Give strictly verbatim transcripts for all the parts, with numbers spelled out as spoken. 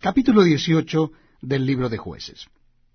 Capítulo dieciocho del libro de Jueces.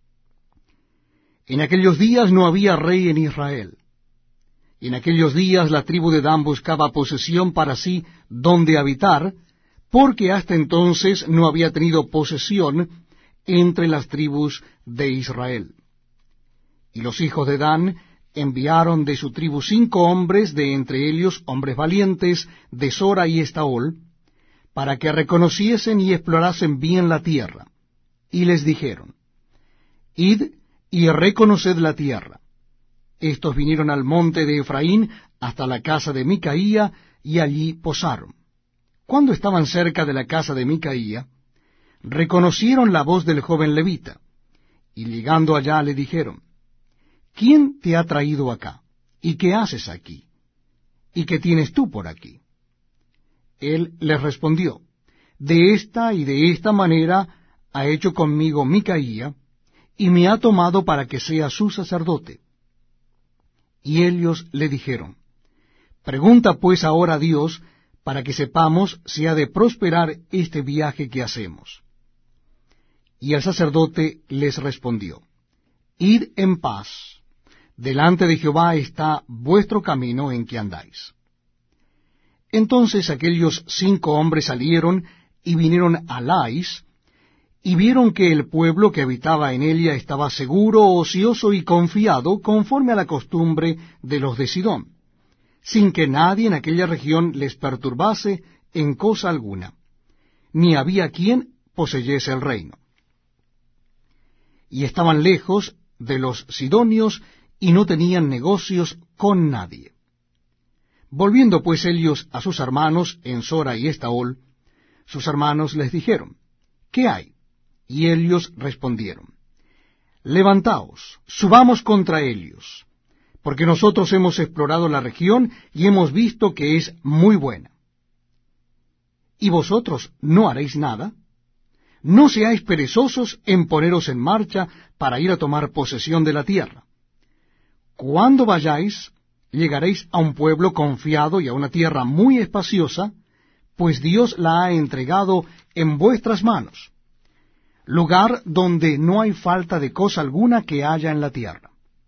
En aquellos días no había rey en Israel. Y en aquellos días la tribu de Dan buscaba posesión para sí donde habitar, porque hasta entonces no había tenido posesión entre las tribus de Israel. Y los hijos de Dan enviaron de su tribu cinco hombres, de entre ellos hombres valientes, de Sora y Estaol, para que reconociesen y explorasen bien la tierra. Y les dijeron, Id y reconoced la tierra. Estos vinieron al monte de Efraín hasta la casa de Micaía, y allí posaron. Cuando estaban cerca de la casa de Micaía, reconocieron la voz del joven levita, y llegando allá le dijeron, ¿quién te ha traído acá? ¿Y qué haces aquí? ¿Y qué tienes tú por aquí? Él les respondió, de esta y de esta manera ha hecho conmigo Micaía, y me ha tomado para que sea su sacerdote. Y ellos le dijeron, pregunta pues ahora a Dios, para que sepamos si ha de prosperar este viaje que hacemos. Y el sacerdote les respondió, id en paz, delante de Jehová está vuestro camino en que andáis. Entonces aquellos cinco hombres salieron y vinieron a Lais, y vieron que el pueblo que habitaba en ella estaba seguro, ocioso y confiado, conforme a la costumbre de los de Sidón, sin que nadie en aquella región les perturbase en cosa alguna, ni había quien poseyese el reino. Y estaban lejos de los sidonios, y no tenían negocios con nadie. Volviendo pues ellos a sus hermanos en Sora y Estaol, sus hermanos les dijeron, ¿qué hay? Y ellos respondieron, levantaos, subamos contra ellos, porque nosotros hemos explorado la región y hemos visto que es muy buena. ¿Y vosotros no haréis nada? No seáis perezosos en poneros en marcha para ir a tomar posesión de la tierra. Cuando vayáis, llegaréis a un pueblo confiado y a una tierra muy espaciosa, pues Dios la ha entregado en vuestras manos, lugar donde no hay falta de cosa alguna que haya en la tierra.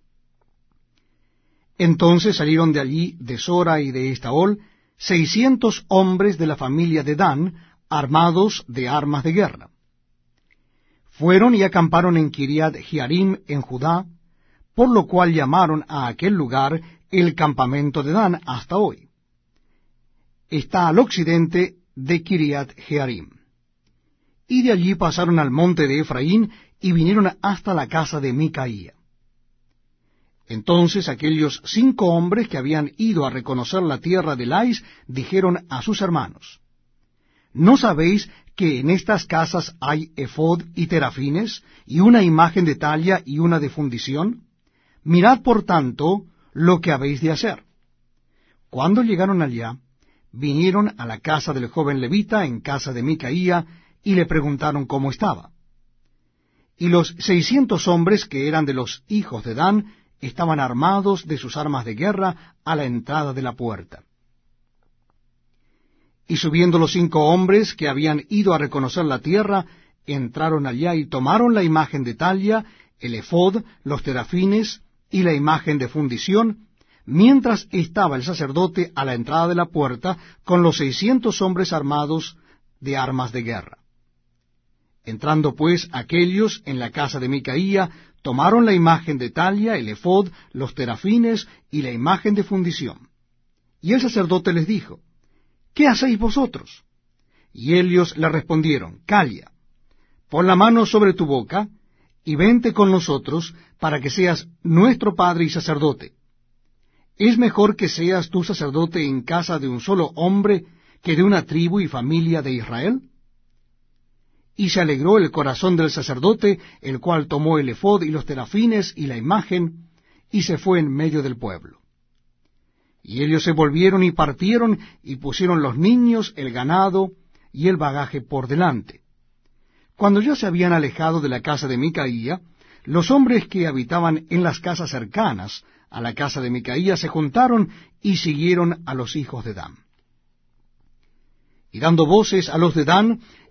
Entonces salieron de allí, de Sora y de Estaol, seiscientos hombres de la familia de Dan, armados de armas de guerra. Fueron y acamparon en Kiriat Jearim, en Judá, por lo cual llamaron a aquel lugar el campamento de Dan hasta hoy. Está al occidente de Kiriat Jearim. Y de allí pasaron al monte de Efraín y vinieron hasta la casa de Micaía. Entonces aquellos cinco hombres que habían ido a reconocer la tierra de Lais dijeron a sus hermanos, ¿no sabéis que en estas casas hay efod y terafines, y una imagen de talla y una de fundición? Mirad por tanto lo que habéis de hacer. Cuando llegaron allá, vinieron a la casa del joven levita en casa de Micaía, y le preguntaron cómo estaba. Y los seiscientos hombres que eran de los hijos de Dan estaban armados de sus armas de guerra a la entrada de la puerta. Y subiendo los cinco hombres que habían ido a reconocer la tierra, entraron allá y tomaron la imagen de talla, el efod, los terafines y la imagen de fundición, mientras estaba el sacerdote a la entrada de la puerta con los seiscientos hombres armados de armas de guerra. Entrando pues aquellos en la casa de Micaía, tomaron la imagen de talla, el efod, los terafines y la imagen de fundición. Y el sacerdote les dijo, ¿qué hacéis vosotros? Y ellos le respondieron, calla, pon la mano sobre tu boca, y vente con nosotros, para que seas nuestro padre y sacerdote. ¿Es mejor que seas tú sacerdote en casa de un solo hombre, que de una tribu y familia de Israel? Y se alegró el corazón del sacerdote, el cual tomó el efod y los terafines y la imagen, y se fue en medio del pueblo. Y ellos se volvieron y partieron, y pusieron los niños, el ganado y el bagaje por delante. Cuando ya se habían alejado de la casa de Micaía, los hombres que habitaban en las casas cercanas a la casa de Micaía se juntaron y siguieron a los hijos de Dan. Y dando voces a los de Dan,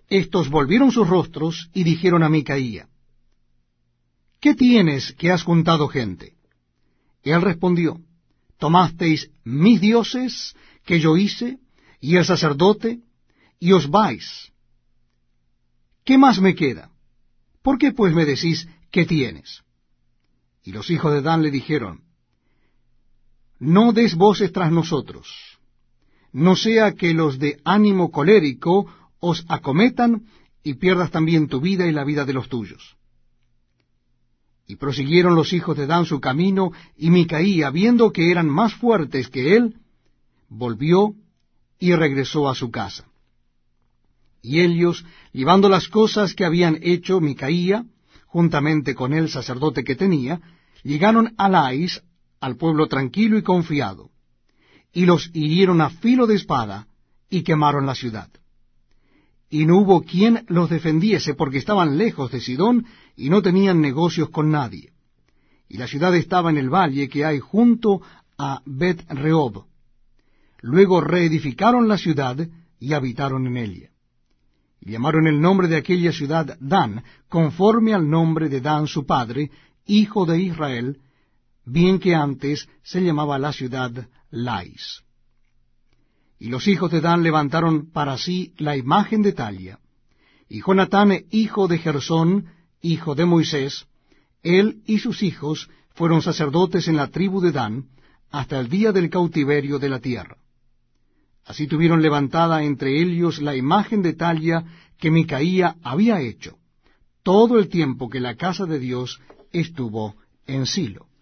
Estos volvieron sus rostros y dijeron a Micaía, ¿qué tienes que has juntado gente? Él respondió, tomasteis mis dioses que yo hice, y el sacerdote, y os vais. ¿Qué más me queda? ¿Por qué pues me decís qué tienes? Y los hijos de Dan le dijeron, no des voces tras nosotros, no sea que los de ánimo colérico os acometan y pierdas también tu vida y la vida de los tuyos. Y prosiguieron los hijos de Dan su camino, y Micaía, viendo que eran más fuertes que él, volvió y regresó a su casa. Y ellos, llevando las cosas que habían hecho Micaía, juntamente con el sacerdote que tenía, llegaron a Lais, al pueblo tranquilo y confiado, y los hirieron a filo de espada, y quemaron la ciudad. Y no hubo quien los defendiese, porque estaban lejos de Sidón, y no tenían negocios con nadie. Y la ciudad estaba en el valle que hay junto a Bet-Rehob. Luego reedificaron la ciudad, y habitaron en ella. Y llamaron el nombre de aquella ciudad Dan, conforme al nombre de Dan su padre, hijo de Israel, bien que antes se llamaba la ciudad Lais. Y los hijos de Dan levantaron para sí la imagen de Talia. Y Jonatán, hijo de Gersón, hijo de Moisés, él y sus hijos fueron sacerdotes en la tribu de Dan, hasta el día del cautiverio de la tierra. Así tuvieron levantada entre ellos la imagen de Talia que Micaía había hecho, todo el tiempo que la casa de Dios estuvo en Silo.